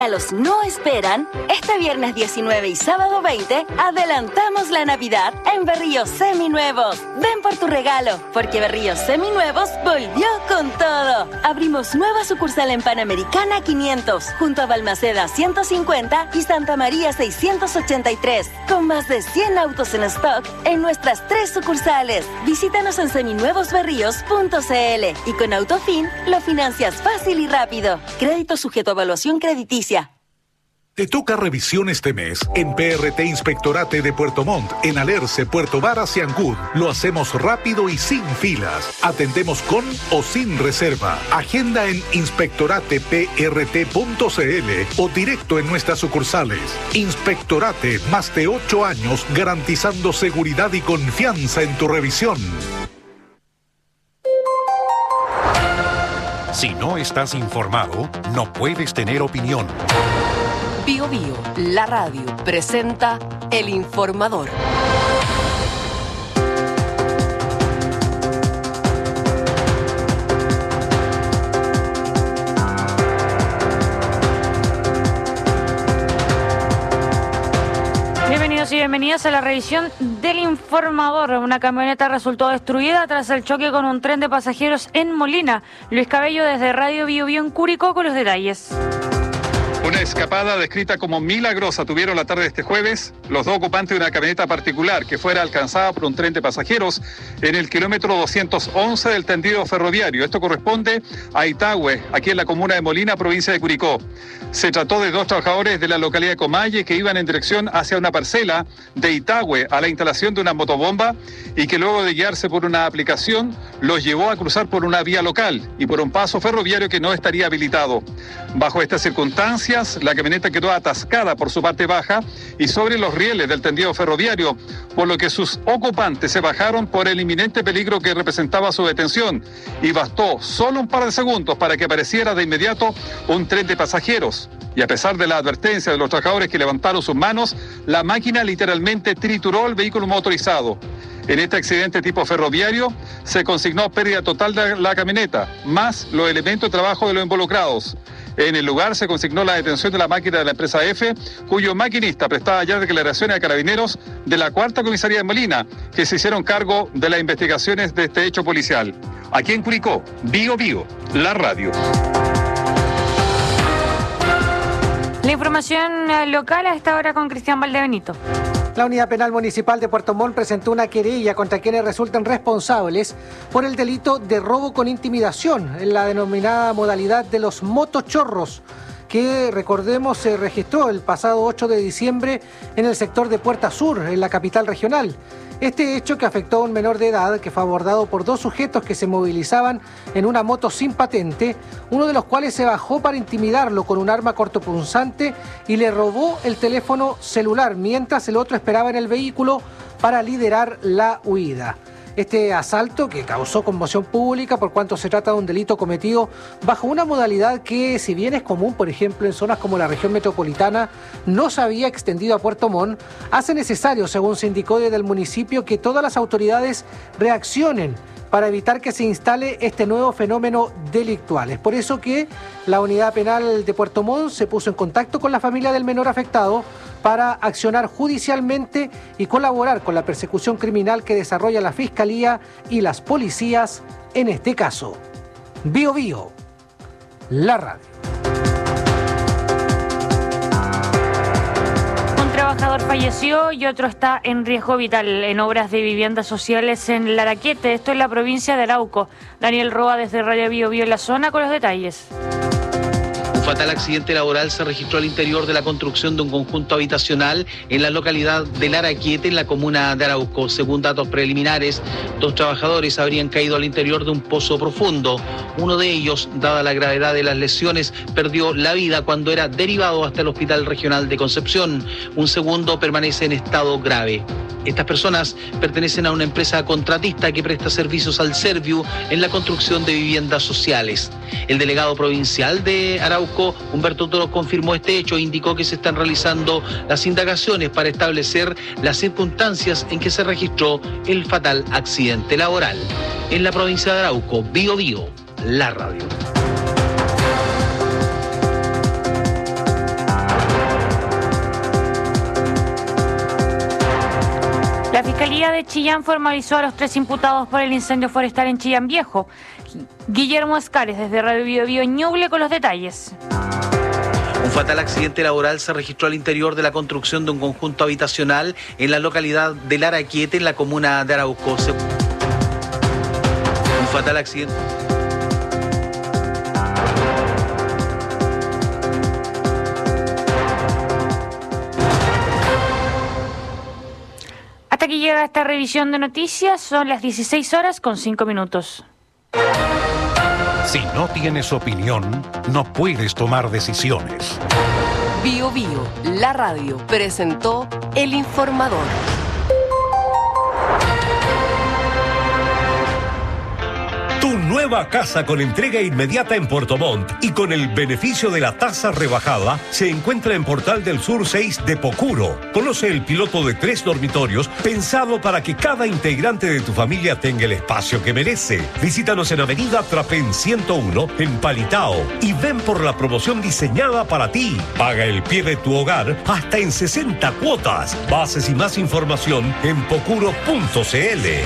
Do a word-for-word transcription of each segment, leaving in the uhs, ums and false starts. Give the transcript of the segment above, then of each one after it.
Los no esperan, este viernes diecinueve y sábado veinte, adelantamos la Navidad en Berríos Seminuevos. Ven por tu regalo, porque Berríos Seminuevos volvió con todo. Abrimos nueva sucursal en Panamericana quinientos, junto a Balmaceda ciento cincuenta y Santa María seiscientos ochenta y tres, con más de cien autos en stock en nuestras tres sucursales. Visítanos en seminuevos berríos punto c l y con Autofin lo financias fácil y rápido. Crédito sujeto a evaluación crediticia. Te toca revisión este mes en P R T Inspectorate de Puerto Montt, en Alerce, Puerto Varas y Ancud. Lo hacemos rápido y sin filas. Atendemos con o sin reserva. Agenda en inspectorate p r t punto c l o directo en nuestras sucursales. Inspectorate, más de ocho años garantizando seguridad y confianza en tu revisión. Si no estás informado, no puedes tener opinión. Bio Bio, la radio, presenta El Informador. Bienvenidos y bienvenidas a la revisión del Informador. Una camioneta resultó destruida tras el choque con un tren de pasajeros en Molina. Luis Cabello desde Radio Bio Bio en Curicó con los detalles. Una escapada descrita como milagrosa tuvieron la tarde de este jueves los dos ocupantes de una camioneta particular que fuera alcanzada por un tren de pasajeros en el kilómetro doscientos once del tendido ferroviario. Esto corresponde a Itahue, aquí en la comuna de Molina, provincia de Curicó. Se trató de dos trabajadores de la localidad de Comalle que iban en dirección hacia una parcela de Itahue a la instalación de una motobomba y que luego de guiarse por una aplicación los llevó a cruzar por una vía local y por un paso ferroviario que no estaría habilitado. Bajo estas circunstancias, la camioneta quedó atascada por su parte baja y sobre los rieles del tendido ferroviario, por lo que sus ocupantes se bajaron por el inminente peligro que representaba su detención y bastó solo un par de segundos para que apareciera de inmediato un tren de pasajeros. Y a pesar de la advertencia de los trabajadores que levantaron sus manos, la máquina literalmente trituró el vehículo motorizado. En este accidente tipo ferroviario se consignó pérdida total de la camioneta, más los elementos de trabajo de los involucrados. En el lugar se consignó la detención de la máquina de la empresa F, cuyo maquinista prestaba ya declaraciones a carabineros de la cuarta comisaría de Molina, que se hicieron cargo de las investigaciones de este hecho policial. Aquí en Curicó, Bio Bio, la radio. La información local a esta hora con Cristian Valdebenito. La Unidad Penal Municipal de Puerto Montt presentó una querella contra quienes resultan responsables por el delito de robo con intimidación en la denominada modalidad de los motochorros, que recordemos se registró el pasado ocho de diciembre en el sector de Puerta Sur, en la capital regional. Este hecho, que afectó a un menor de edad, que fue abordado por dos sujetos que se movilizaban en una moto sin patente, uno de los cuales se bajó para intimidarlo con un arma cortopunzante y le robó el teléfono celular, mientras el otro esperaba en el vehículo para liderar la huida. Este asalto, que causó conmoción pública por cuanto se trata de un delito cometido bajo una modalidad que, si bien es común, por ejemplo, en zonas como la región metropolitana, no se había extendido a Puerto Montt, hace necesario, según se indicó desde el municipio, que todas las autoridades reaccionen para evitar que se instale este nuevo fenómeno delictual. Es por eso que la Unidad Penal de Puerto Montt se puso en contacto con la familia del menor afectado para accionar judicialmente y colaborar con la persecución criminal que desarrolla la Fiscalía y las policías en este caso. Bio Bio, la radio. Un trabajador falleció y otro está en riesgo vital en obras de viviendas sociales en Laraquete, esto en la provincia de Arauco. Daniel Roa desde Radio Bio Bio en la zona con los detalles. Un fatal accidente laboral se registró al interior de la construcción de un conjunto habitacional en la localidad de Laraquete, en la comuna de Arauco. Según datos preliminares, dos trabajadores habrían caído al interior de un pozo profundo. Uno de ellos, dada la gravedad de las lesiones, perdió la vida cuando era derivado hasta el Hospital Regional de Concepción. Un segundo permanece en estado grave. Estas personas pertenecen a una empresa contratista que presta servicios al Serviu en la construcción de viviendas sociales. El delegado provincial de Arauco, Humberto Toro, confirmó este hecho e indicó que se están realizando las indagaciones para establecer las circunstancias en que se registró el fatal accidente laboral. En la provincia de Arauco, Bio Bio, la radio. La Fiscalía de Chillán formalizó a los tres imputados por el incendio forestal en Chillán Viejo. Guillermo Escales, desde Radio Bio Bio Ñuble, con los detalles. Un fatal accidente laboral se registró al interior de la construcción de un conjunto habitacional en la localidad de Laraquiete, en la comuna de Arauco. Un fatal accidente... Hasta aquí llega esta revisión de noticias, son las dieciséis horas con cinco minutos. Si no tienes opinión, no puedes tomar decisiones. Bio Bio, la radio, presentó El Informador. Tu nueva casa con entrega inmediata en Puerto Montt y con el beneficio de la tasa rebajada se encuentra en Portal del Sur seis de Pocuro. Conoce el piloto de tres dormitorios pensado para que cada integrante de tu familia tenga el espacio que merece. Visítanos en Avenida Trapén ciento uno en Palitao y ven por la promoción diseñada para ti. Paga el pie de tu hogar hasta en sesenta cuotas. Bases y más información en pocuro punto cl.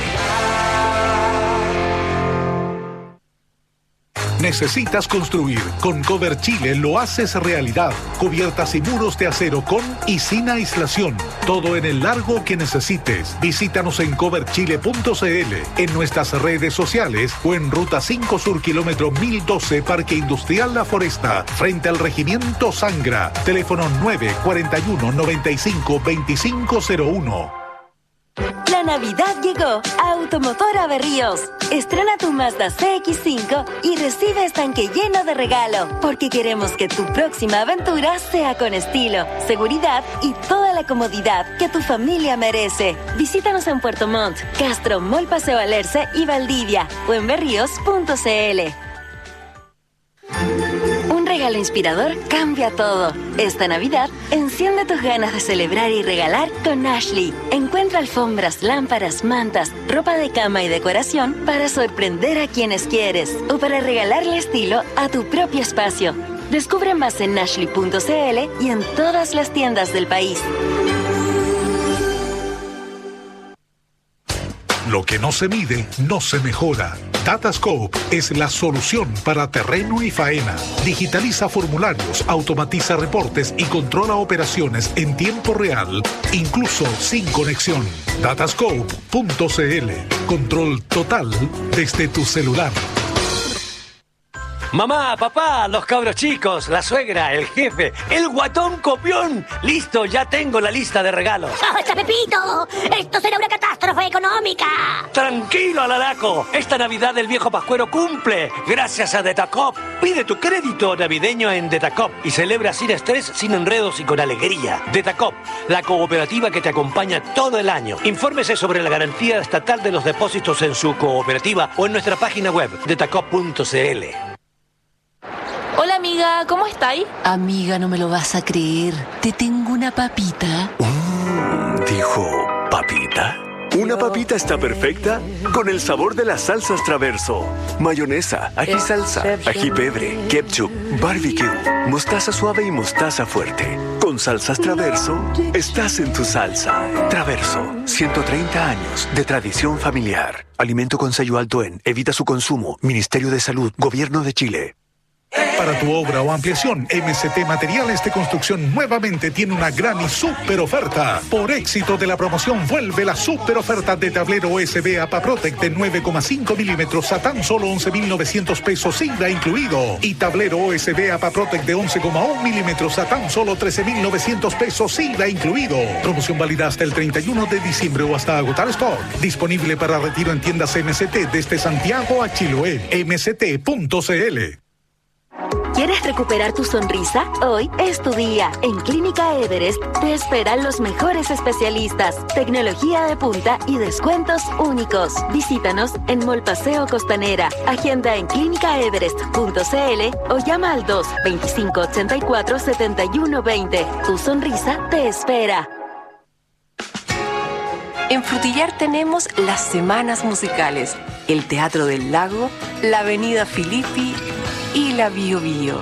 ¿Necesitas construir? Con Cover Chile lo haces realidad. Cubiertas y muros de acero con y sin aislación. Todo en el largo que necesites. Visítanos en cover chile punto cl, en nuestras redes sociales o en Ruta cinco Sur, kilómetro mil doce, Parque Industrial La Foresta, frente al Regimiento Sangra. Teléfono nueve cuatro uno, nueve cinco, dos cinco cero uno. La Navidad llegó a Automotora Berríos. Estrena tu Mazda C X cinco y recibe estanque lleno de regalo, porque queremos que tu próxima aventura sea con estilo, seguridad y toda la comodidad que tu familia merece. Visítanos en Puerto Montt, Castro, Mall Paseo Alerce y Valdivia o en berríos punto cl. Un regalo inspirador cambia todo. Esta Navidad, enciende tus ganas de celebrar y regalar con Ashley. Encuentra alfombras, lámparas, mantas, ropa de cama y decoración para sorprender a quienes quieres o para regalarle estilo a tu propio espacio. Descubre más en ashley punto cl y en todas las tiendas del país. Lo que no se mide, no se mejora. Datascope es la solución para terreno y faena. Digitaliza formularios, automatiza reportes y controla operaciones en tiempo real, incluso sin conexión. datascope punto cl. Control total desde tu celular. Mamá, papá, los cabros chicos, la suegra, el jefe, el guatón copión. Listo, ya tengo la lista de regalos. ¡Basta, Pepito! ¡Esto será una catástrofe económica! Tranquilo, Alaraco. Esta Navidad el viejo Pascuero cumple. Gracias a Detacop. Pide tu crédito navideño en Detacop y celebra sin estrés, sin enredos y con alegría. Detacop, la cooperativa que te acompaña todo el año. Infórmese sobre la garantía estatal de los depósitos en su cooperativa o en nuestra página web, detacop punto cl. Hola amiga, ¿cómo estáis? Amiga, no me lo vas a creer. Te tengo una papita. Mm, dijo, ¿papita? Una papita está perfecta con el sabor de las salsas Traverso. Mayonesa, ají salsa, ají pebre, ketchup, barbecue, mostaza suave y mostaza fuerte. Con salsas Traverso, estás en tu salsa. Traverso, ciento treinta años de tradición familiar. Alimento con sello alto en, evita su consumo. Ministerio de Salud, Gobierno de Chile. Para tu obra o ampliación, M C T Materiales de Construcción nuevamente tiene una gran y súper oferta. Por éxito de la promoción, vuelve la súper oferta de tablero U S B APA Protect de nueve coma cinco milímetros a tan solo once mil novecientos pesos I V A incluido. Y tablero U S B APA Protect de once coma uno milímetros a tan solo trece mil novecientos pesos I V A incluido. Promoción válida hasta el treinta y uno de diciembre o hasta agotar stock. Disponible para retiro en tiendas M C T desde Santiago a Chiloé. m c t punto cl. ¿Quieres recuperar tu sonrisa? Hoy es tu día. En Clínica Everest te esperan los mejores especialistas, tecnología de punta y descuentos únicos. Visítanos en Mall Paseo Costanera. Agenda en clínica everest punto cl o llama al dos veinticinco ochenta y cuatro setenta y uno veinte. Tu sonrisa te espera. En Frutillar tenemos las semanas musicales, el Teatro del Lago, la Avenida Filippi y la Bio Bio.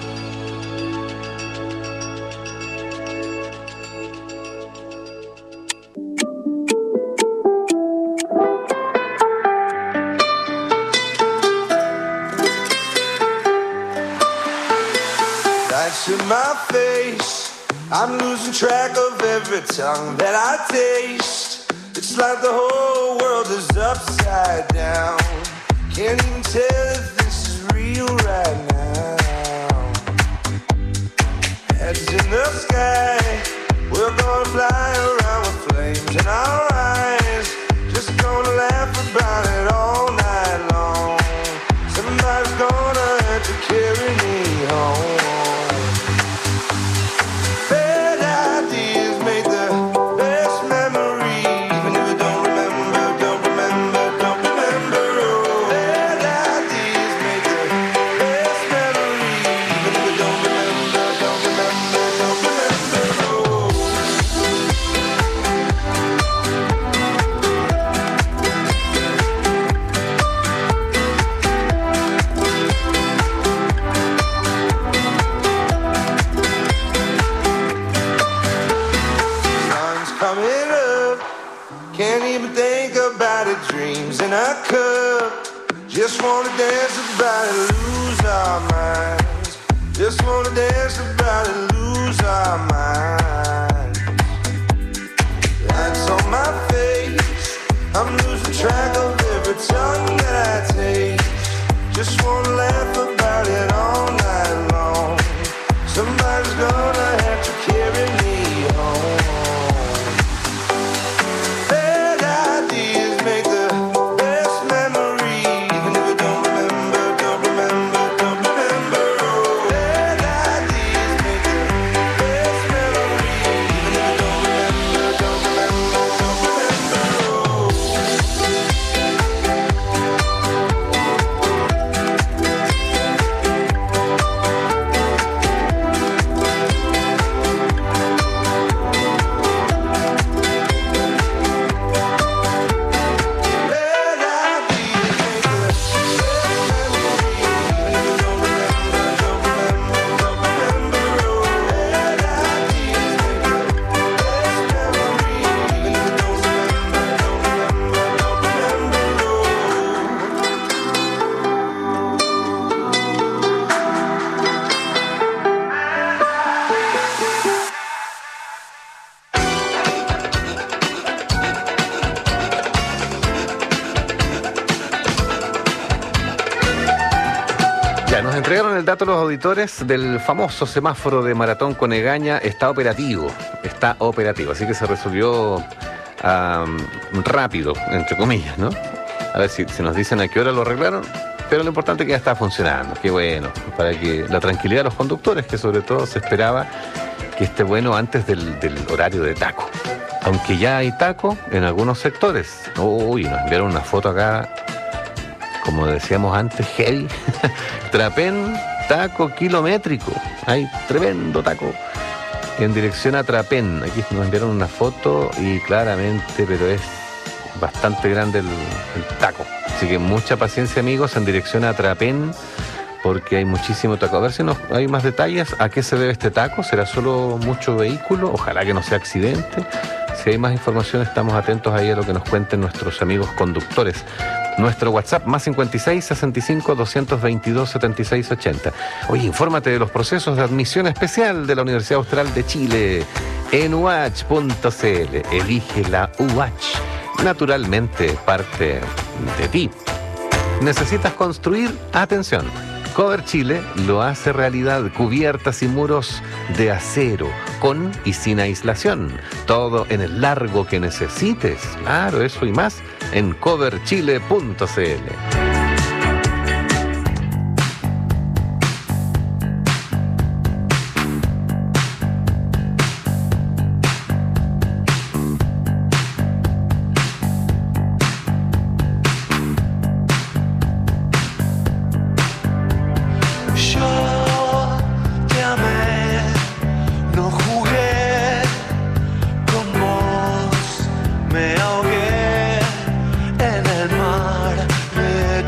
to my face. I'm losing track of every tongue that I taste. It's like the whole world is upside down. Can't even tell if this is real right now. Heads in the sky, we're gonna fly around with flames in our eyes. Just gonna laugh about it all night long. Somebody's gonna have to carry me home. Bad ideas make the best memories. Even if you don't remember, don't remember, don't remember. Oh, bad ideas make the best memories. Even if you don't remember, don't remember, don't remember. Oh. Sun's coming up. Can't even think about it. Dreams in a cup. Just wanna dance about it, lose our minds. Just wanna dance about it, lose our minds. Lights on my face. I'm losing track of every tongue that I taste. Just wanna laugh about it all night long. Somebody's gonna have to carry me home. Bad ideas make the best memories. Even if you don't remember, don't remember, don't remember. Oh, bad ideas make the best memories. Even if you don't remember, don't remember, don't remember. Oh. Ya, nos entregaron el dato los auditores del famoso semáforo de Maratón con Egaña. Está operativo, está operativo, así que se resolvió um, rápido, entre comillas, ¿no? A ver si, si nos dicen a qué hora lo arreglaron, pero lo importante es que ya está funcionando. Qué bueno, para que la tranquilidad de los conductores, que sobre todo se esperaba que esté bueno antes del, del horario de taco. Aunque ya hay taco en algunos sectores. Uy, nos enviaron una foto acá, como decíamos antes, heavy. Trapén, taco kilométrico. Hay tremendo taco en dirección a Trapén. Aquí nos enviaron una foto y claramente, pero es bastante grande el, el taco. Así que mucha paciencia, amigos, en dirección a Trapén, porque hay muchísimo taco. A ver si nos, hay más detalles. ¿A qué se debe este taco? ¿Será solo mucho vehículo? Ojalá que no sea accidente. Si hay más información, estamos atentos ahí a lo que nos cuenten nuestros amigos conductores. Nuestro WhatsApp, más cincuenta y seis, sesenta y cinco, doscientos veintidós, setenta y seis, ochenta. Oye, infórmate de los procesos de admisión especial de la Universidad Austral de Chile en u h punto c l. Elige la U H. Naturalmente, parte de ti. ¿Necesitas construir? Atención. Cover Chile lo hace realidad. Cubiertas y muros de acero, con y sin aislación. Todo en el largo que necesites. Claro, eso y más en cover chile punto c l. Me ahogué en el mar de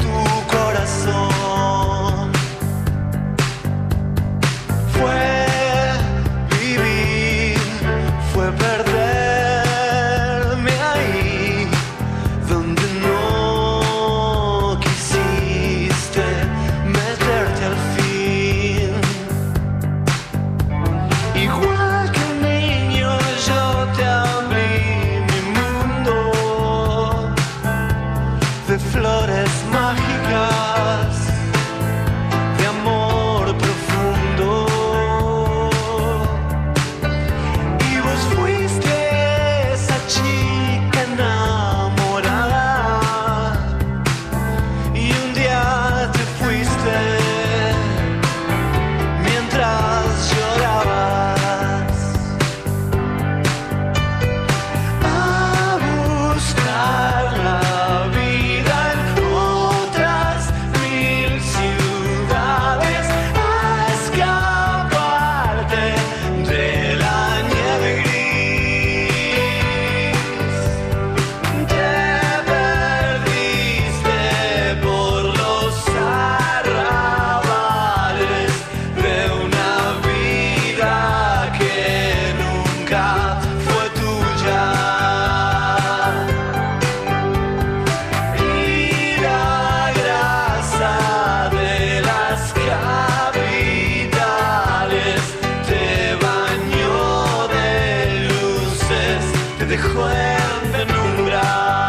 dejó en penumbras.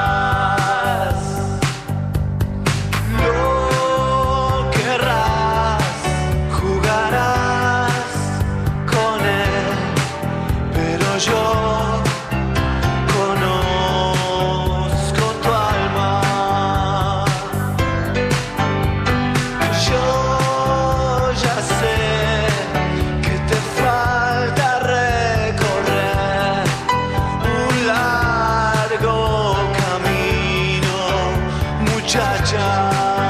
Lo querrás, jugarás con él, pero yo conozco tu alma. Yo ya sé que te falta recorrer un largo camino, muchacha.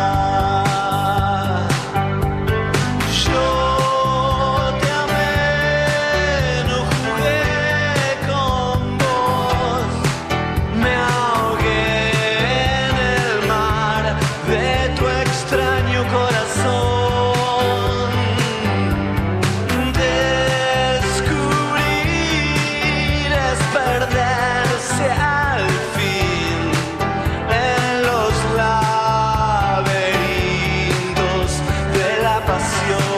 Yo te amé, no jugué con vos, me ahogué en el mar de tu extraño corazón. Descubrir es perderse al fin en los laberintos de la pasión.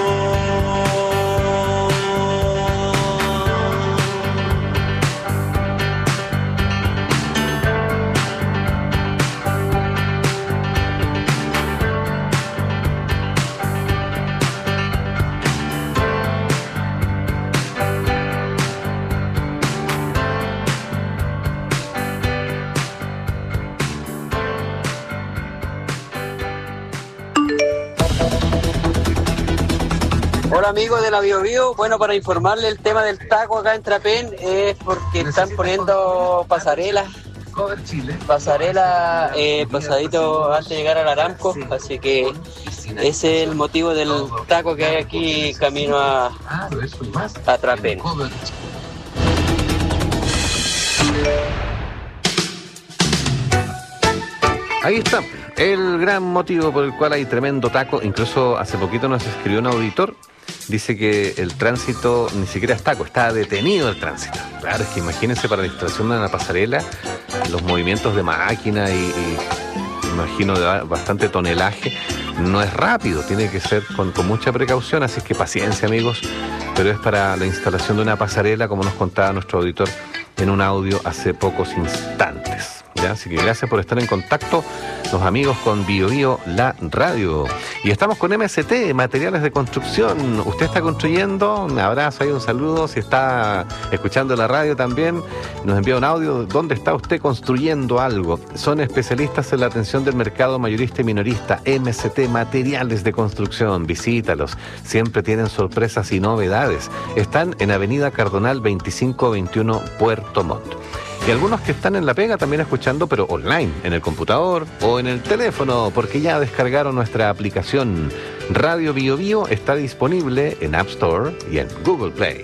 Hola amigos de la Bio Bio, bueno, para informarle el tema del taco acá en Trapén es porque están poniendo pasarelas, pasarela eh, pasadito antes de llegar al Aramco, así que ese es el motivo del taco que hay aquí camino a, a Trapén. Ahí está, el gran motivo por el cual hay tremendo taco. Incluso hace poquito nos escribió un auditor, dice que el tránsito ni siquiera es taco, está detenido el tránsito. Claro, es que imagínense, para la instalación de una pasarela, los movimientos de máquina y, y imagino de ba- bastante tonelaje, no es rápido, tiene que ser con, con mucha precaución, así que paciencia amigos, pero es para la instalación de una pasarela, como nos contaba nuestro auditor en un audio hace pocos instantes. ¿Ya? Así que gracias por estar en contacto, los amigos con Bio Bio, la radio. Y estamos con M S T, materiales de construcción. Usted está construyendo, un abrazo ahí, un saludo. Si está escuchando la radio también, nos envía un audio. ¿Dónde está usted construyendo algo? Son especialistas en la atención del mercado mayorista y minorista. M S T, materiales de construcción. Visítalos, siempre tienen sorpresas y novedades. Están en Avenida Cardonal veinticinco veintiuno, Puerto Montt. Y algunos que están en la pega también escuchando, pero online, en el computador o en el teléfono, porque ya descargaron nuestra aplicación. Radio Bio Bio está disponible en App Store y en Google Play.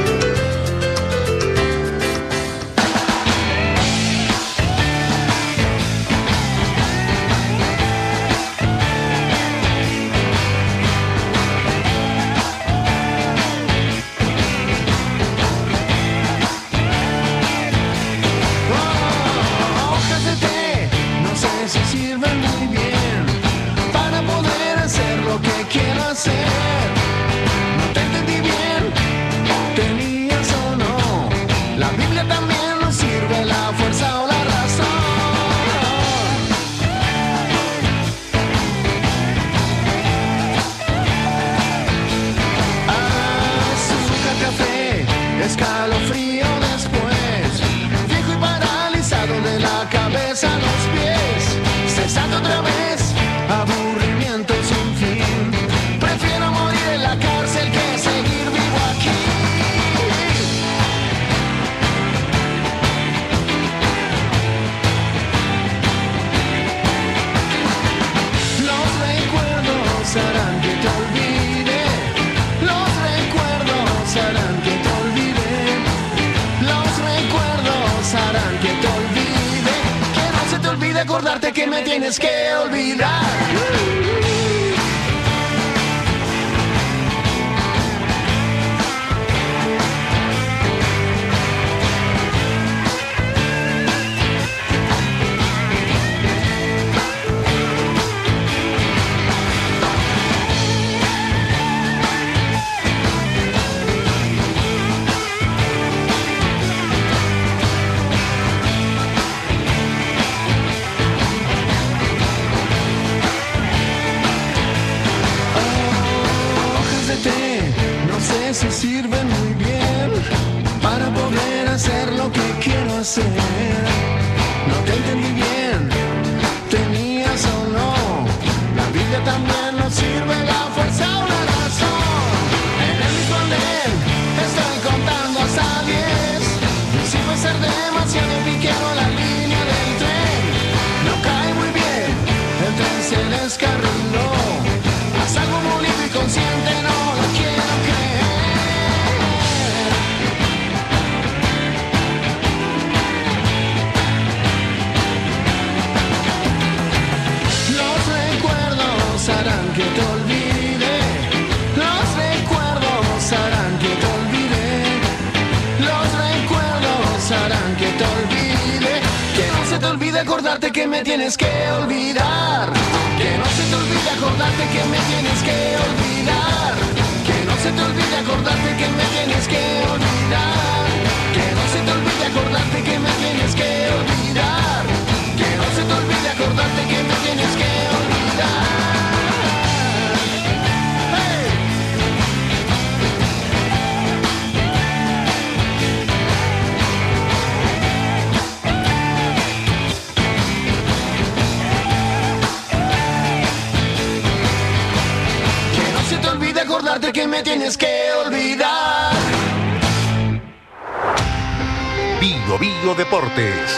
Hojas de té, no sé si sirven muy bien para poder hacer lo que quiero hacer. No te entendí bien, tenías o no. La Biblia también nos sirve, la fuerza o la razón. Azúcar, café, escalofrío después. Viejo y paralizado de la cabeza a los pies. Cesando otra vez, aburrimiento sin fin. Prefiero morir en la cárcel que seguir vivo aquí. Los recuerdos harán que te olvide. Los recuerdos harán que te olvide. Los recuerdos harán que te olvide. Que no se te olvide acordarte que me tienes que olvidar. hacer. No te entendí bien, tenías o no. La Biblia también nos sirve, la fuerza una razón. En el mismo andén estoy contando hasta diez. Si puede ser demasiado piquero la línea del tren. No cae muy bien, el tren se descarriló. Haz algo muy lindo y consciente, no lo quiero creer. Los recuerdos harán que te olvide. Los recuerdos harán que te olvide. Los recuerdos harán que te olvide. Que no se te olvide acordarte que me tienes que olvidar. Que no se te olvide acordarte que me tienes que olvidar. Que no se te olvide acordarte que me tienes que olvidar. Que no se te olvide acordarte que me tienes que olvidar. Que no se te olvide acordarte que me tienes que olvidar. ¡Hey! Que no se te olvide acordarte que me tienes que olvidar. Bio Bio Deportes.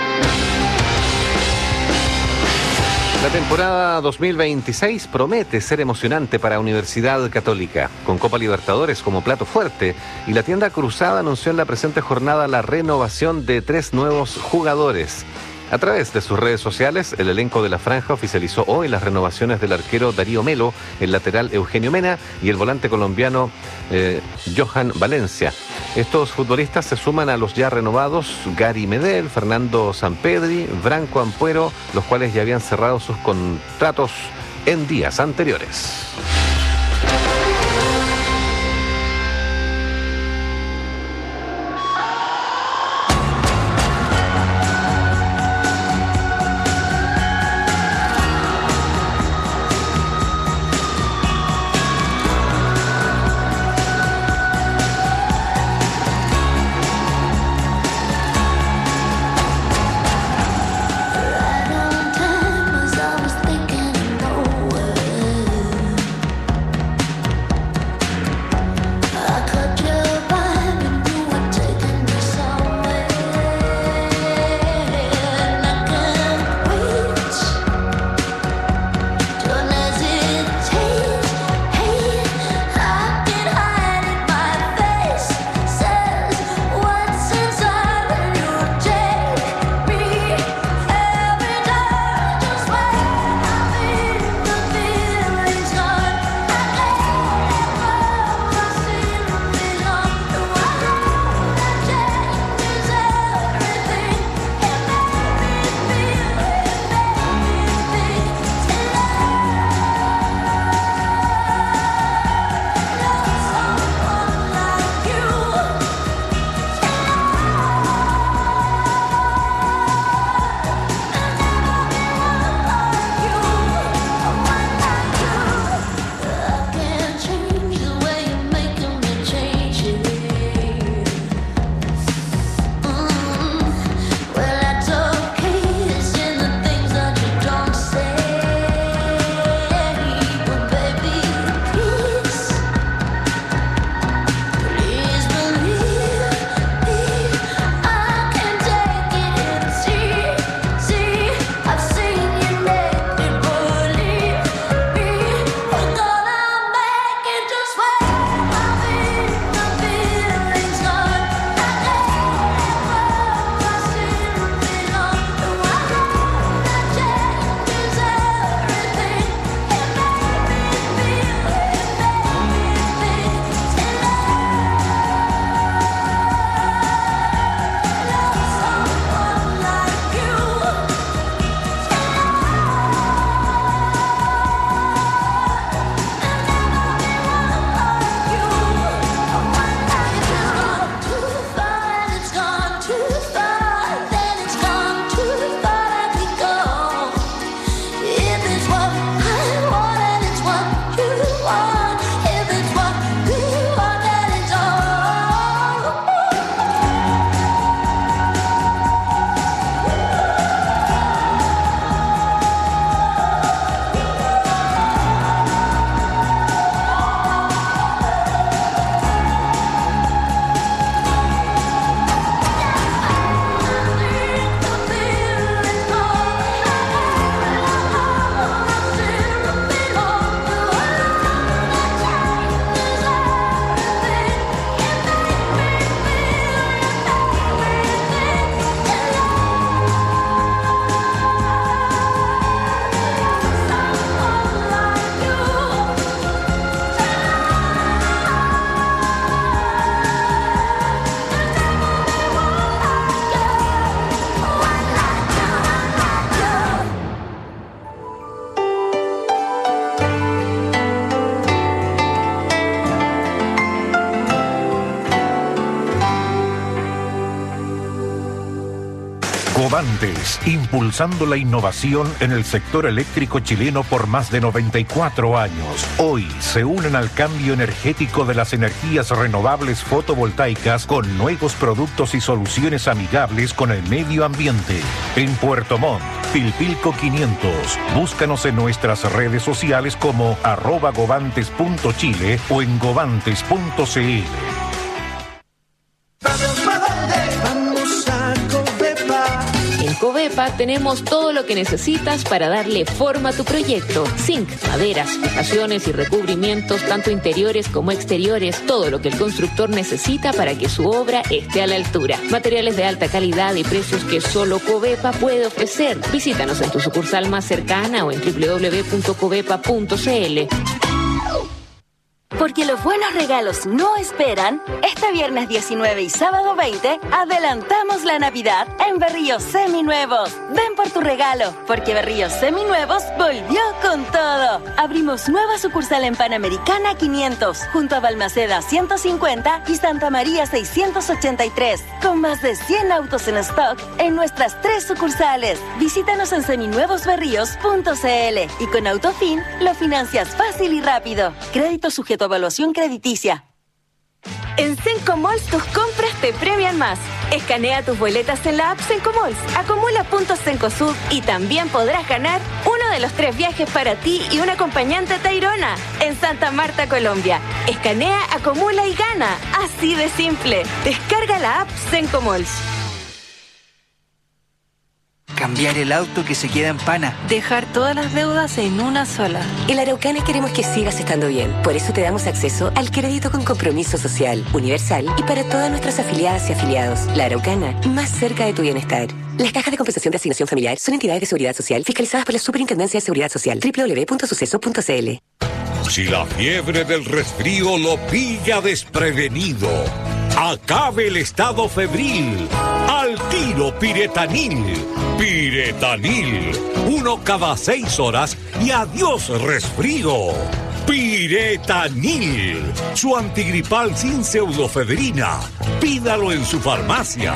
La temporada dos mil veintiséis promete ser emocionante para Universidad Católica, con Copa Libertadores como plato fuerte, y la tienda Cruzada anunció en la presente jornada la renovación de tres nuevos jugadores. A través de sus redes sociales, el elenco de la franja oficializó hoy las renovaciones del arquero Darío Melo, el lateral Eugenio Mena y el volante colombiano eh, Johan Valencia. Estos futbolistas se suman a los ya renovados Gary Medel, Fernando Sampedri, Branco Ampuero, los cuales ya habían cerrado sus contratos en días anteriores. Covantes, impulsando la innovación en el sector eléctrico chileno por más de noventa y cuatro años. Hoy se unen al cambio energético de las energías renovables fotovoltaicas con nuevos productos y soluciones amigables con el medio ambiente. En Puerto Montt, Pilpilco quinientos. Búscanos en nuestras redes sociales como arroba govantes punto chile o en govantes punto cl. Vamos a Covepa. En Covepa tenemos todo lo que necesitas para darle forma a tu proyecto. Zinc, maderas, fijaciones y recubrimientos, tanto interiores como exteriores, todo lo que el constructor necesita para que su obra esté a la altura. Materiales de alta calidad y precios que solo Covepa puede ofrecer. Visítanos en tu sucursal más cercana o en doble u doble u doble u punto covepa punto cl. Porque los buenos regalos no esperan, este viernes diecinueve y sábado veinte adelantamos la Navidad en Berríos Seminuevos. Ven por tu regalo, porque Berríos Seminuevos volvió con todo. Abrimos nueva sucursal en Panamericana quinientos, junto a Balmaceda ciento cincuenta y Santa María seiscientos ochenta y tres, con más de cien autos en stock en nuestras tres sucursales. Visítanos en seminuevos berríos punto cl y con Autofin lo financias fácil y rápido. Crédito sujeto a evaluación crediticia. En Sencomalls tus compras te premian más. Escanea tus boletas en la app Sencomalls, acumula puntos Cencosud y también podrás ganar uno de los tres viajes para ti y un acompañante a Tayrona en Santa Marta, Colombia. Escanea, acumula y gana. Así de simple. Descarga la app Sencomalls. Cambiar el auto que se queda en pana. Dejar todas las deudas en una sola. En la Araucana queremos que sigas estando bien. Por eso te damos acceso al crédito con compromiso social, universal y para todas nuestras afiliadas y afiliados. La Araucana, más cerca de tu bienestar. Las cajas de compensación de asignación familiar son entidades de seguridad social fiscalizadas por la Superintendencia de Seguridad Social. doble u doble u doble u punto suceso punto cl. Si la fiebre del resfrío lo pilla desprevenido, acabe el estado febril. Al tiro Piretanil. Piretanil. Uno cada seis horas y adiós resfrío. Piretanil. Su antigripal sin pseudofedrina. Pídalo en su farmacia.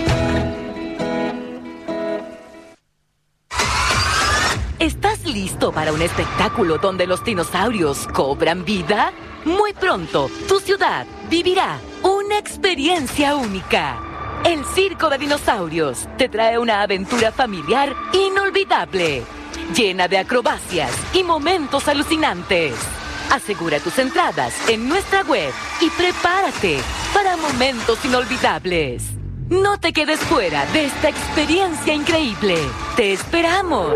¿Estás listo para un espectáculo donde los dinosaurios cobran vida? Muy pronto, tu ciudad vivirá una experiencia única. El Circo de Dinosaurios te trae una aventura familiar inolvidable, llena de acrobacias y momentos alucinantes. Asegura tus entradas en nuestra web y prepárate para momentos inolvidables. No te quedes fuera de esta experiencia increíble. ¡Te esperamos!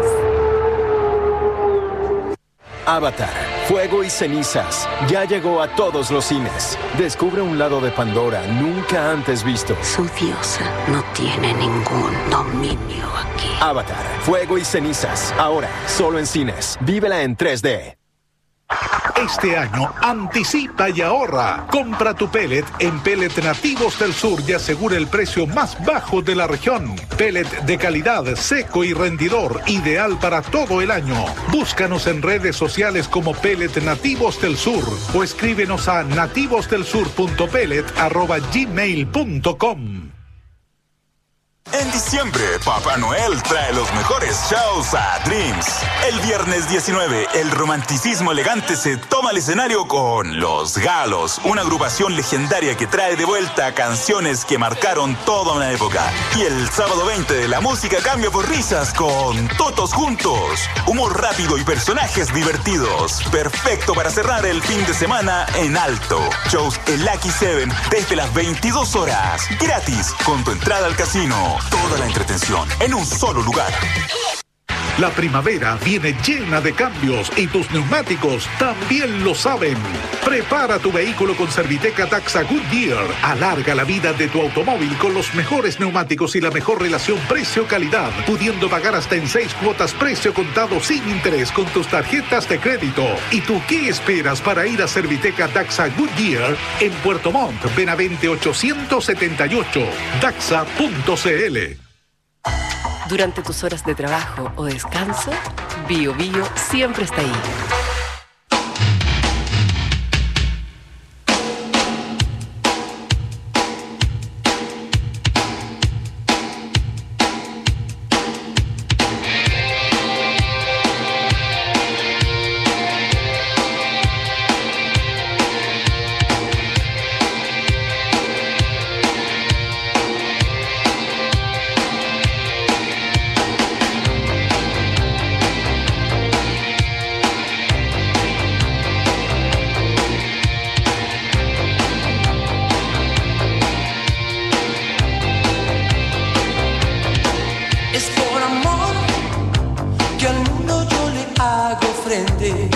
Avatar, Fuego y Cenizas, ya llegó a todos los cines. Descubre un lado de Pandora nunca antes visto. Su diosa no tiene ningún dominio aquí. Avatar, Fuego y Cenizas, ahora solo en cines. Vívela en tres D. Este año anticipa y ahorra. Compra tu pellet en Pellet Nativos del Sur y asegura el precio más bajo de la región. Pellet de calidad, seco y rendidor, ideal para todo el año. Búscanos en redes sociales como Pellet Nativos del Sur o escríbenos a nativosdelsur punto pellet arroba gmail punto com. En diciembre, Papá Noel trae los mejores shows a Dreams. El viernes diecinueve, el romanticismo elegante se toma el escenario con Los Galos, una agrupación legendaria que trae de vuelta canciones que marcaron toda una época. Y el sábado veinte, la música cambia por risas con Totos Juntos. Humor rápido y personajes divertidos. Perfecto para cerrar el fin de semana en alto. Shows en Lucky Seven desde las veintidós horas. Gratis, con tu entrada al casino. Toda la entretención en un solo lugar. La primavera viene llena de cambios y tus neumáticos también lo saben. Prepara tu vehículo con Serviteca Taxa Goodyear. Alarga la vida de tu automóvil con los mejores neumáticos y la mejor relación precio-calidad, pudiendo pagar hasta en seis cuotas precio contado sin interés con tus tarjetas de crédito. ¿Y tú qué esperas para ir a Serviteca Taxa Goodyear en Puerto Montt, Benavente ochocientos setenta y ocho, daxa punto cl? Durante tus horas de trabajo o descanso, Bio Bio siempre está ahí. frente.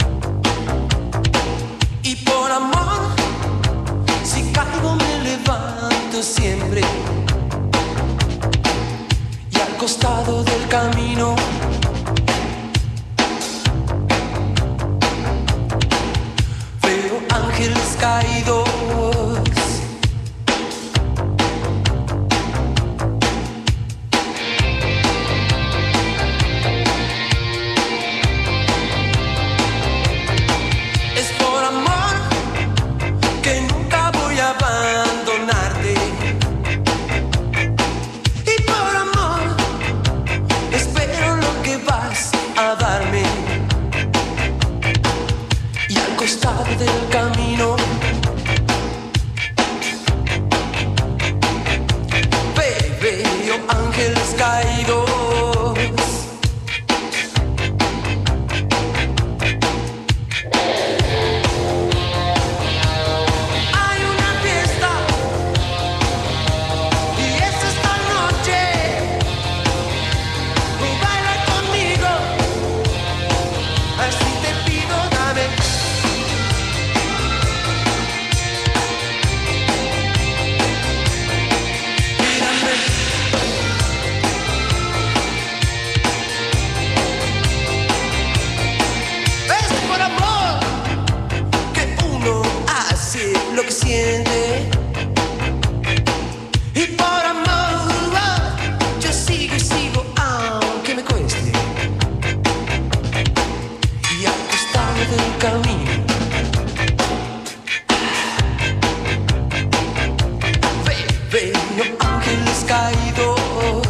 Y por amor, si caigo me levanto siempre. Y al costado del camino veo ángeles caídos. Del camino veo ángeles caídos. Hay una fiesta y es esta noche. Baila conmigo, así te pido, dame. Lo que siente. Y por amor yo sigo y sigo aunque me cueste. Y al costado del camino ve- veo ángeles caídos.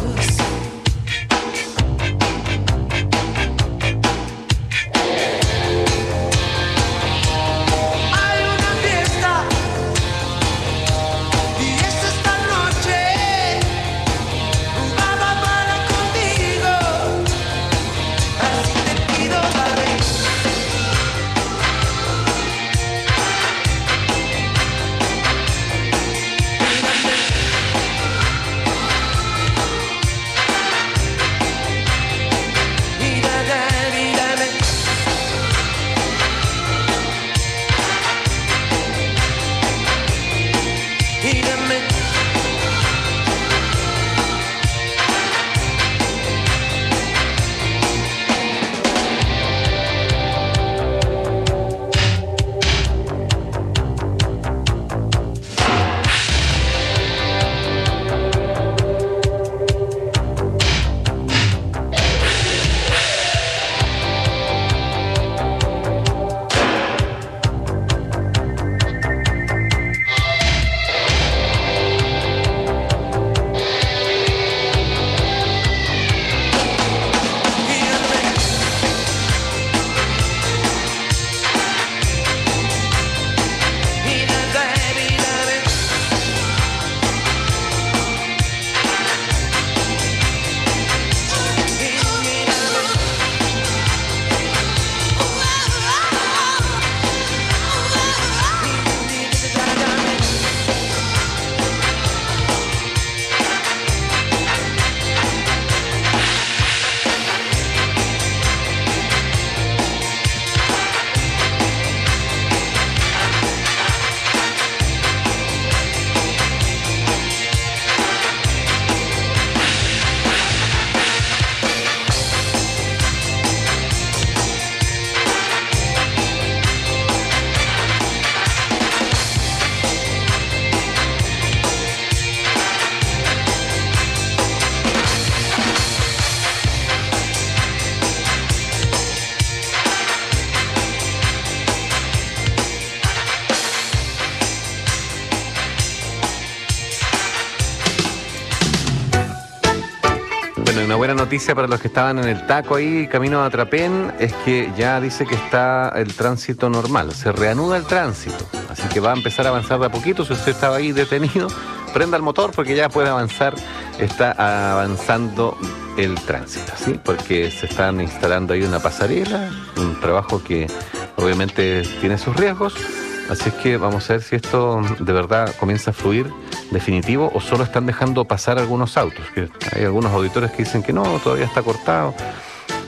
Una buena noticia para los que estaban en el taco ahí, camino a Atrapén, es que ya dice que está el tránsito normal, se reanuda el tránsito, así que va a empezar a avanzar de a poquito. Si usted estaba ahí detenido, prenda el motor porque ya puede avanzar, está avanzando el tránsito, ¿sí? Porque se están instalando ahí una pasarela, un trabajo que obviamente tiene sus riesgos. Así es que vamos a ver si esto de verdad comienza a fluir definitivo o solo están dejando pasar algunos autos. Que hay algunos auditores que dicen que no, todavía está cortado.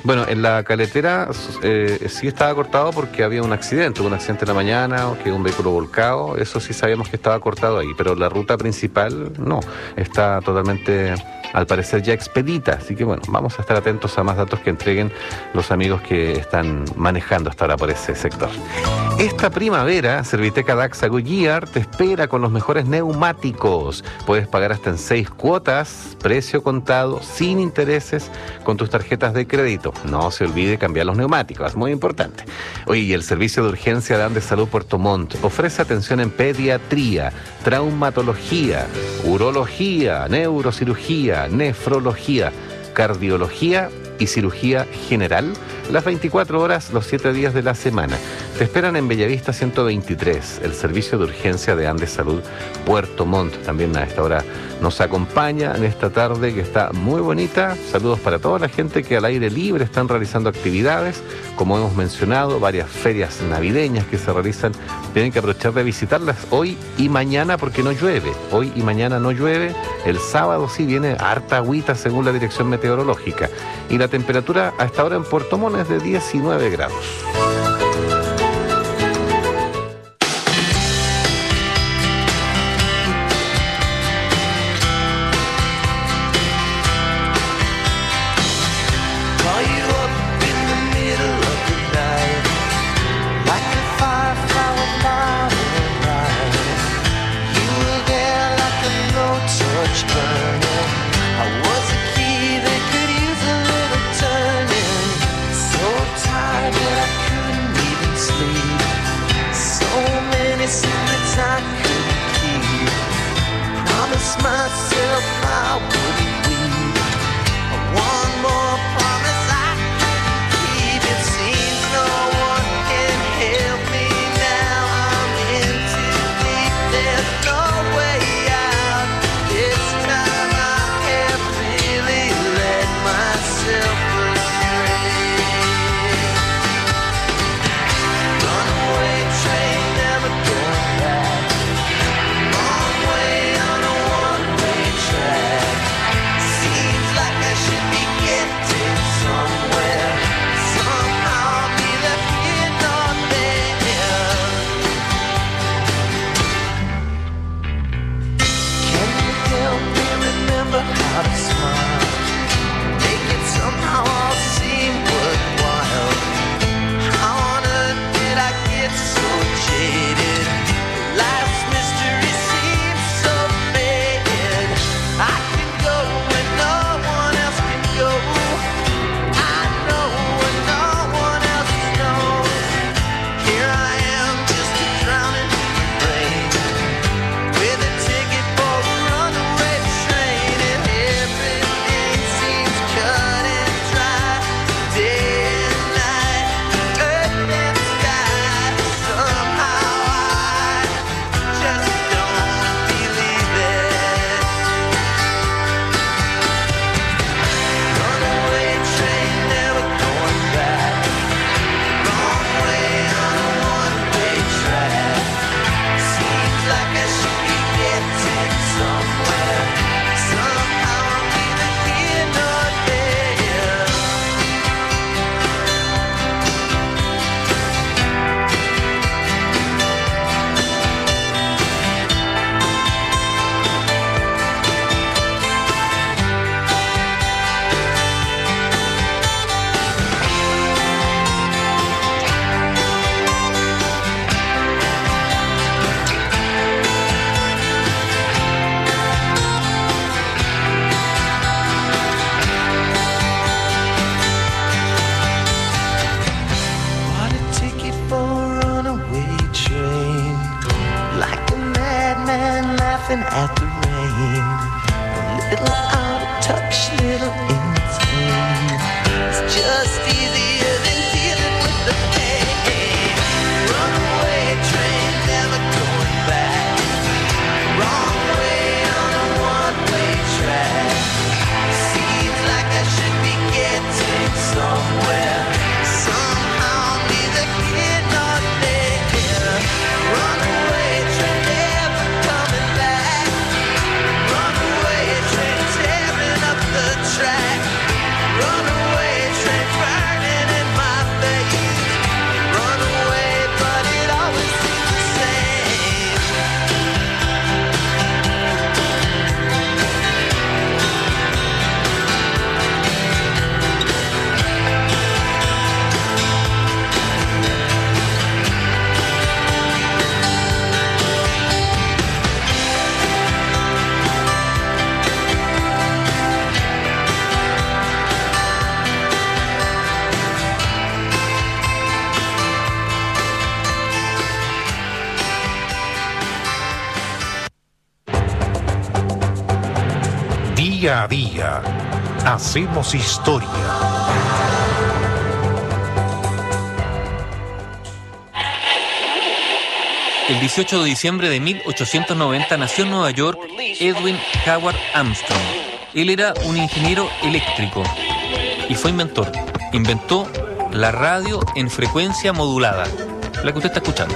Bueno, en la Caletera eh, sí estaba cortado porque había un accidente, hubo un accidente en la mañana, o que un vehículo volcado, eso sí sabíamos que estaba cortado ahí, pero la ruta principal no, está totalmente, al parecer, ya expedita, así que bueno, vamos a estar atentos a más datos que entreguen los amigos que están manejando hasta ahora por ese sector. Esta primavera, Serviteca Daxa Goodyear te espera con los mejores neumáticos. Puedes pagar hasta en seis cuotas, precio contado, sin intereses, con tus tarjetas de crédito. No se olvide cambiar los neumáticos, es muy importante. Oye, y el servicio de urgencia de Andes Salud Puerto Montt ofrece atención en pediatría, traumatología, urología, neurocirugía, nefrología, cardiología y cirugía general, las veinticuatro horas, los siete días de la semana. Te esperan en Bellavista ciento veintitrés, el servicio de urgencia de Andes Salud Puerto Montt. También a esta hora nos acompaña en esta tarde que está muy bonita. Saludos para toda la gente que al aire libre están realizando actividades. Como hemos mencionado, varias ferias navideñas que se realizan. Tienen que aprovechar de visitarlas hoy y mañana porque no llueve. Hoy y mañana no llueve. El sábado sí viene harta agüita según la dirección meteorológica. Y la temperatura a esta hora en Puerto Montt es de diecinueve grados. At the rain, a little out of touch, little insane. It's just easier than dealing with the pain. Runaway train, never going back. Wrong way on a one-way track. Seems like I should be getting somewhere. Somehow neither here nor there. Runaway train, never coming back. Runaway train tearing up the track. Día a día hacemos historia. El dieciocho de diciembre de mil ochocientos noventa nació en Nueva York Edwin Howard Armstrong. Él era un ingeniero eléctrico y fue inventor. Inventó la radio en frecuencia modulada, la que usted está escuchando.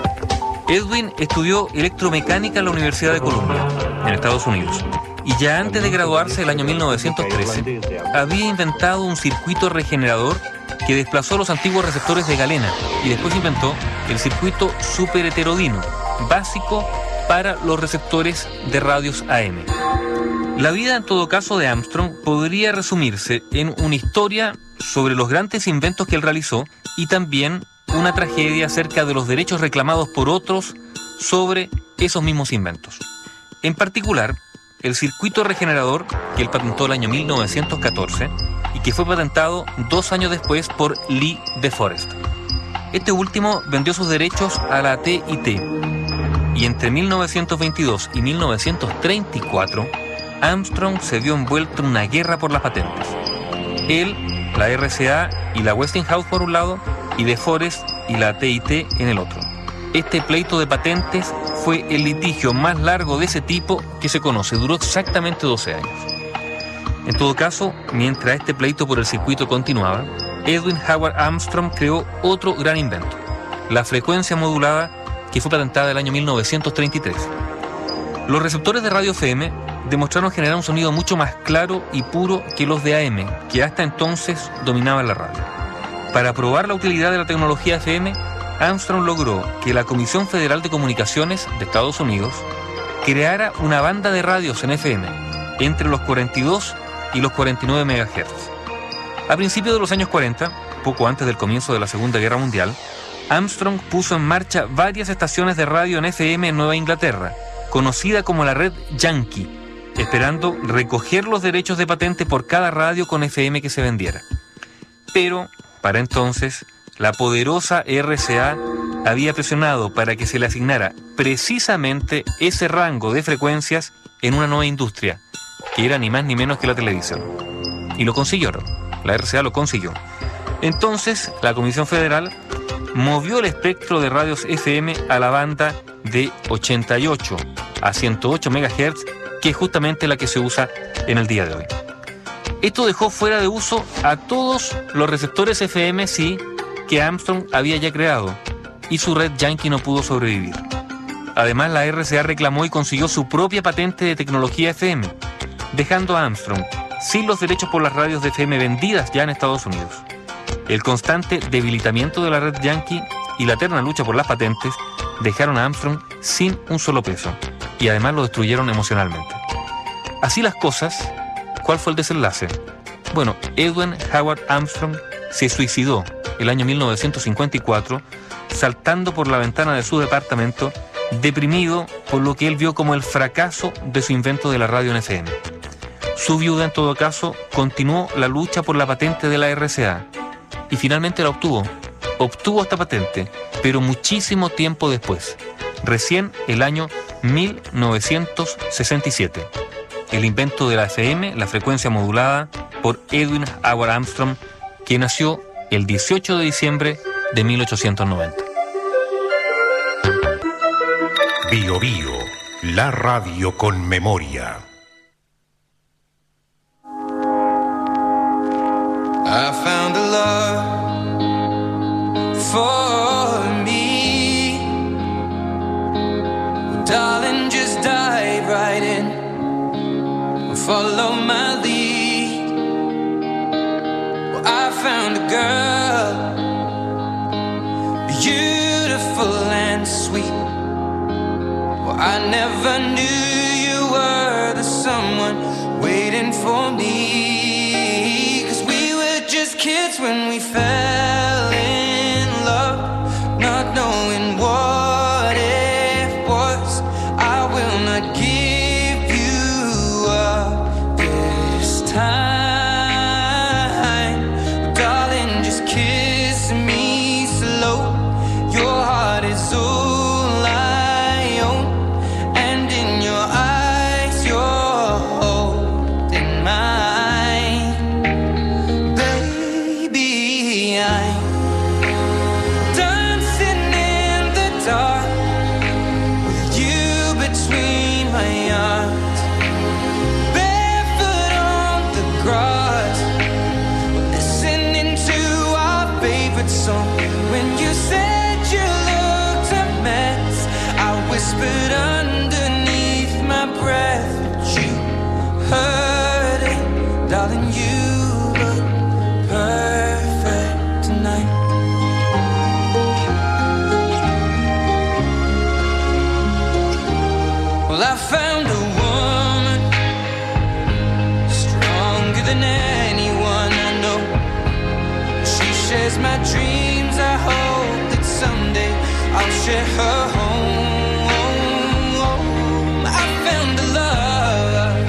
Edwin estudió electromecánica en la Universidad de Columbia, en Estados Unidos. Y ya antes de graduarse, el año mil novecientos trece, había inventado un circuito regenerador que desplazó los antiguos receptores de galena y después inventó el circuito superheterodino, básico para los receptores de radios A M. La vida, en todo caso, de Armstrong podría resumirse en una historia sobre los grandes inventos que él realizó y también una tragedia acerca de los derechos reclamados por otros sobre esos mismos inventos. En particular, el circuito regenerador que él patentó el año mil novecientos catorce y que fue patentado dos años después por Lee De Forest. Este último vendió sus derechos a la T I T y entre mil novecientos veintidós y mil novecientos treinta y cuatro Armstrong se vio envuelto en una guerra por las patentes. Él, la R C A y la Westinghouse por un lado y De Forest y la T I T en el otro. Este pleito de patentes fue el litigio más largo de ese tipo que se conoce. Duró exactamente doce años. En todo caso, mientras este pleito por el circuito continuaba, Edwin Howard Armstrong creó otro gran invento, la frecuencia modulada, que fue patentada el año mil novecientos treinta y tres. Los receptores de radio F M demostraron generar un sonido mucho más claro y puro que los de A M, que hasta entonces dominaban la radio. Para probar la utilidad de la tecnología F M, Armstrong logró que la Comisión Federal de Comunicaciones de Estados Unidos creara una banda de radios en F M entre los cuarenta y dos y los cuarenta y nueve megahercios. A principios de los años cuarenta, poco antes del comienzo de la Segunda Guerra Mundial, Armstrong puso en marcha varias estaciones de radio en F M en Nueva Inglaterra, conocida como la Red Yankee, esperando recoger los derechos de patente por cada radio con F M que se vendiera. Pero, para entonces, la poderosa R C A había presionado para que se le asignara precisamente ese rango de frecuencias en una nueva industria, que era ni más ni menos que la televisión. Y lo consiguieron, la R C A lo consiguió. Entonces, la Comisión Federal movió el espectro de radios F M a la banda de ochenta y ocho a ciento ocho megahercios, que es justamente la que se usa en el día de hoy. Esto dejó fuera de uso a todos los receptores F M sí que Armstrong había ya creado, y su red Yankee no pudo sobrevivir. Además, la R C A reclamó y consiguió su propia patente de tecnología F M, dejando a Armstrong sin los derechos por las radios de F M vendidas ya en Estados Unidos. El constante debilitamiento de la red Yankee y la eterna lucha por las patentes dejaron a Armstrong sin un solo peso, y además lo destruyeron emocionalmente. Así las cosas, ¿cuál fue el desenlace? Bueno, Edwin Howard Armstrong se suicidó el año mil novecientos cincuenta y cuatro, saltando por la ventana de su departamento, deprimido por lo que él vio como el fracaso de su invento de la radio en F M. Su viuda, en todo caso, continuó la lucha por la patente de la R C A y finalmente la obtuvo. Obtuvo esta patente, pero muchísimo tiempo después, recién el año mil novecientos sesenta y siete. El invento de la F M, la frecuencia modulada, por Edwin Howard Armstrong, que nació el dieciocho de diciembre de mil ochocientos noventa. Bio Bio, la radio con memoria. I found a love for me. Well, darling, just dive right in. Follow my lead. Well, I found a girl, beautiful and sweet. Well, I never knew you were the someone waiting for me. Kids when we fell in love, not knowing what it was. I will not give you up this time, darling, just kiss me slow. Your heart is all I own, and in your eyes you're holding song. When you said you looked a mess, I whispered underneath my breath, but you heard it, darling. You look perfect tonight. Well, I found a woman stronger than anyone I know. She shares my dreams. I hope that someday I'll share her home. I found a love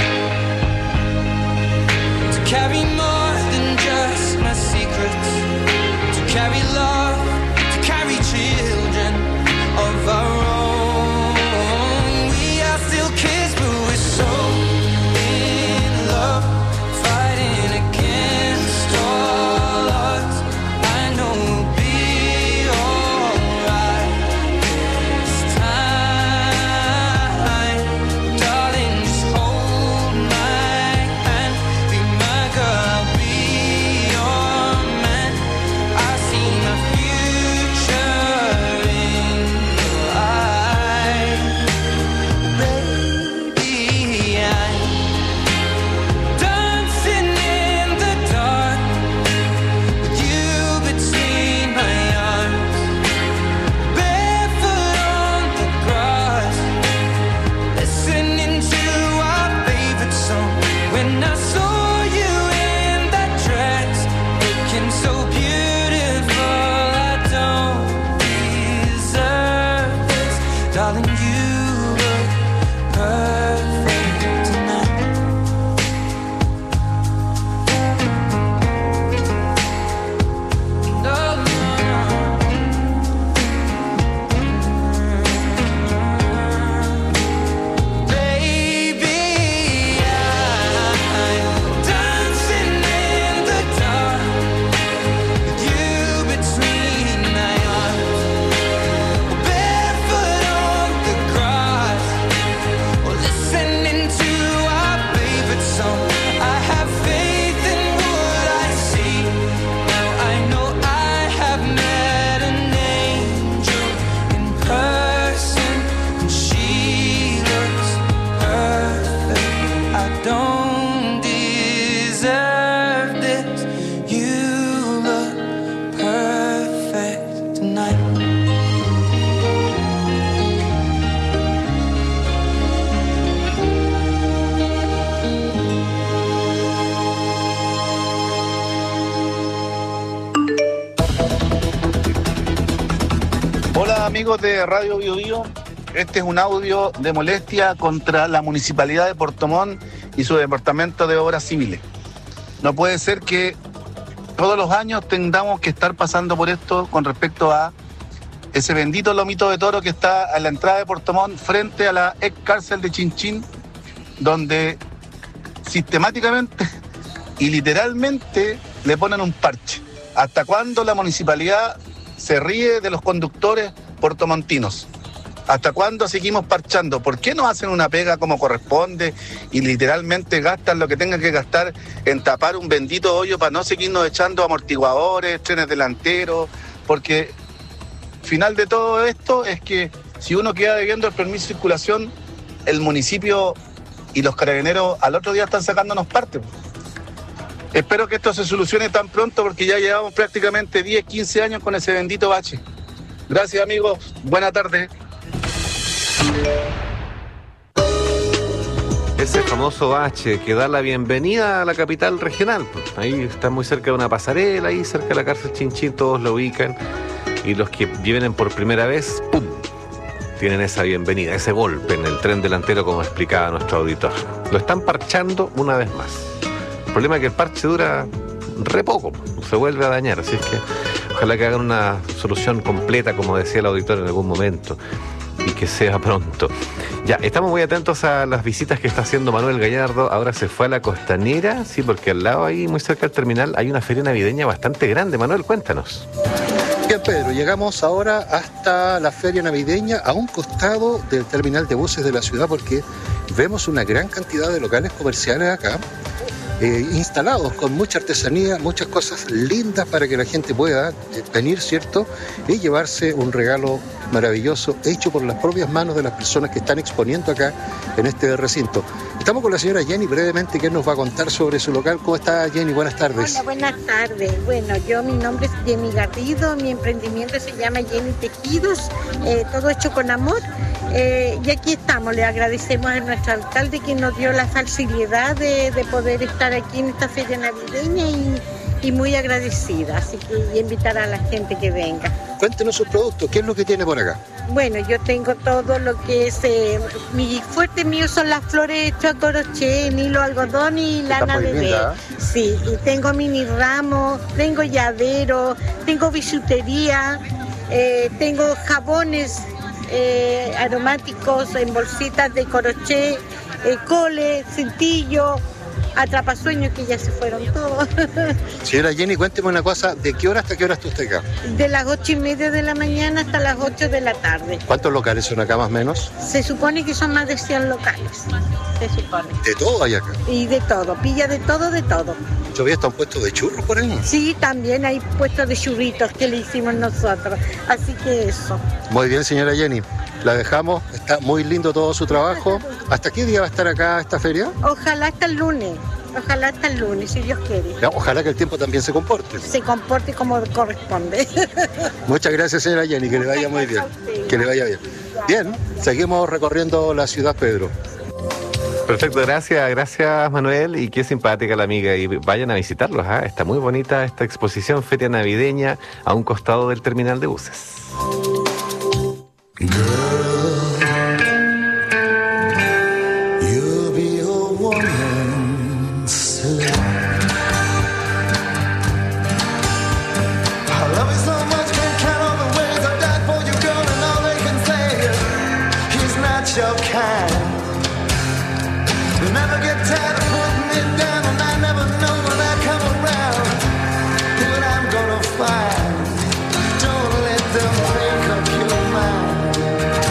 to carry more than just my secrets, to carry love, to carry children of our own. We are still kids, but we're so in love, fighting against all odds. I know we'll be alright this time. Darling, just hold my hand, be my girl, I'll be your man. I see my future in your eyes. Baby, I'm dancing in the dark with you between my arms, barefoot on the grass, listening to our favorite song. When I saw you in that dress, looking so beautiful, I don't deserve this, darling. You look perfect tonight. No, baby, I'm dancing in the dark with you between my arms, barefoot on the grass, or listening to our favorite song. I have faith in what I see. Now I know I have met an angel in person, and she looks perfect. I don't deserve this. You look perfect tonight. Hola amigos de Radio Bio Bio, este es un audio de molestia contra la Municipalidad de Puerto Montt y su Departamento de Obras Civiles. No puede ser que todos los años tengamos que estar pasando por esto con respecto a ese bendito lomito de toro que está a la entrada de Puerto Montt frente a la ex cárcel de Chinchín, donde sistemáticamente y literalmente le ponen un parche. ¿Hasta cuándo la municipalidad se ríe de los conductores puertomontinos? ¿Hasta cuándo seguimos parchando? ¿Por qué no hacen una pega como corresponde y literalmente gastan lo que tengan que gastar en tapar un bendito hoyo para no seguirnos echando amortiguadores, trenes delanteros? Porque final de todo esto es que si uno queda debiendo el permiso de circulación, el municipio y los carabineros al otro día están sacándonos parte. Espero que esto se solucione tan pronto porque ya llevamos prácticamente diez, quince años con ese bendito bache. Gracias amigos, buena tarde. Ese famoso bache que da la bienvenida a la capital regional. Ahí está muy cerca de una pasarela, ahí cerca de la cárcel Chinchín, todos lo ubican. Y los que vienen por primera vez, ¡pum!, tienen esa bienvenida, ese golpe en el tren delantero, como explicaba nuestro auditor. Lo están parchando una vez más. El problema es que el parche dura re poco, se vuelve a dañar, así es que ojalá que hagan una solución completa, como decía el auditor en algún momento, y que sea pronto. Ya, estamos muy atentos a las visitas que está haciendo Manuel Gallardo. Ahora se fue a la Costanera, sí, porque al lado ahí, muy cerca del terminal, hay una feria navideña bastante grande. Manuel, cuéntanos. Bien, Pedro, llegamos ahora hasta la feria navideña a un costado del terminal de buses de la ciudad, porque vemos una gran cantidad de locales comerciales acá. eh, instalados con mucha artesanía, muchas cosas lindas para que la gente pueda eh, venir, ¿cierto? Y llevarse un regalo maravilloso hecho por las propias manos de las personas que están exponiendo acá en este recinto. Estamos con la señora Jenny brevemente, que nos va a contar sobre su local. ¿Cómo está, Jenny? Buenas tardes. Hola, buenas tardes. Bueno, yo, mi nombre es Jenny Garrido, mi emprendimiento se llama Jenny Tejidos, eh, todo hecho con amor. Eh, y aquí estamos, le agradecemos a nuestro alcalde que nos dio la facilidad de, de poder estar aquí en esta feria navideña y, y muy agradecida, así que y invitar a la gente que venga. Cuéntenos sus productos, ¿qué es lo que tiene por acá? Bueno, yo tengo todo lo que es, eh, mi fuerte mío son las flores hechas a crochet, en hilo algodón y lana bebé. linda, Sí, y tengo mini ramos, tengo llavero, tengo bisutería, eh, tengo jabones eh, aromáticos en bolsitas de crochet, eh, cole, cintillo, atrapasueños que ya se fueron todos. Señora Jenny, cuénteme una cosa, ¿de qué hora hasta qué hora está usted acá? De las ocho y media de la mañana hasta las ocho de la tarde. ¿Cuántos locales son acá más o menos? Se supone que son más de cien locales, se supone. De todo hay acá. Y de todo, pilla de todo, de todo. ¿Todavía está un puesto de churros por ahí? Sí, también hay puestos de churritos que le hicimos nosotros, así que eso. Muy bien, señora Jenny. La dejamos, está muy lindo todo su trabajo. ¿Hasta qué día va a estar acá esta feria? Ojalá hasta el lunes, ojalá hasta el lunes, si Dios quiere. Ojalá que el tiempo también se comporte. Se comporte como corresponde. Muchas gracias, señora Jenny, que le vaya muy bien. Que le vaya bien. Bien, seguimos recorriendo la ciudad, Pedro. Perfecto, gracias, gracias Manuel, y qué simpática la amiga, y vayan a visitarlos, ¿eh? Está muy bonita esta exposición feria navideña a un costado del terminal de buses. You'll be a woman soon. I love you so much, can't count all the ways I died for you, girl, and all they can say is he's not your kind. You never get tired of putting it down, and I never know when I come around what I'm gonna find. Don't let them make up your mind.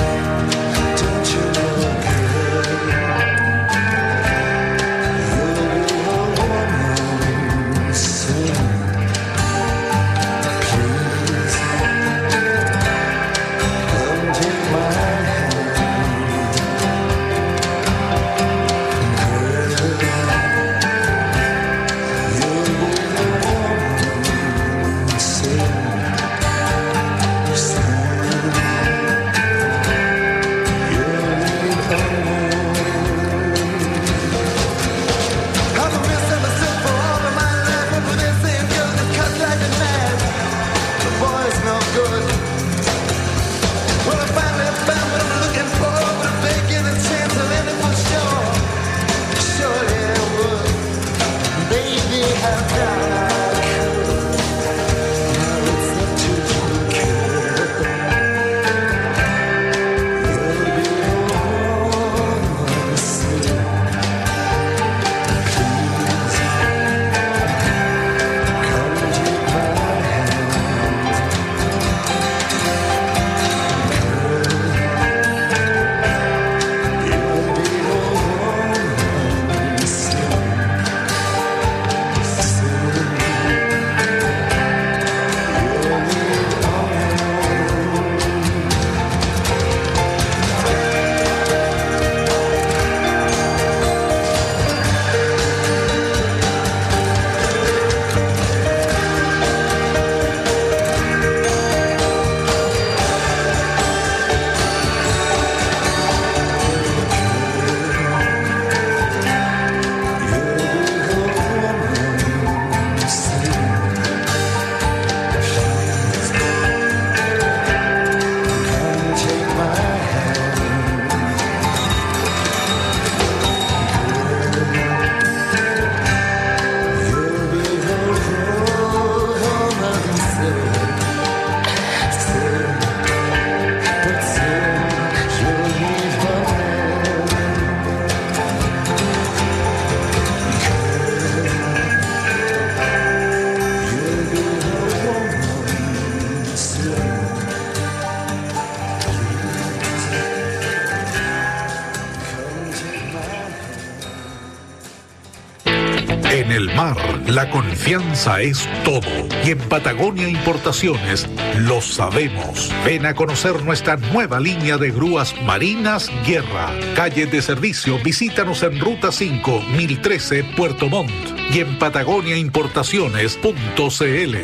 En el mar, la confianza es todo. Y en Patagonia Importaciones lo sabemos. Ven a conocer nuestra nueva línea de grúas marinas Guerra. Calle de servicio, visítanos en Ruta cinco, mil trece, Puerto Montt. Y en patagonia importaciones punto c l.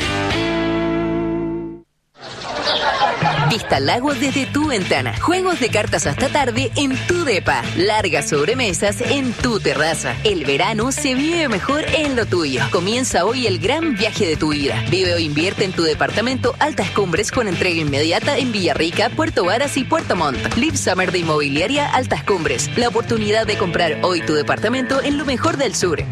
Vista al lago desde tu ventana. Juegos de cartas hasta tarde en tu depa. Largas sobremesas en tu terraza. El verano se vive mejor en lo tuyo. Comienza hoy el gran viaje de tu vida. Vive o invierte en tu departamento Altas Cumbres con entrega inmediata en Villarrica, Puerto Varas y Puerto Montt. Live Summer de Inmobiliaria Altas Cumbres. La oportunidad de comprar hoy tu departamento en lo mejor del sur.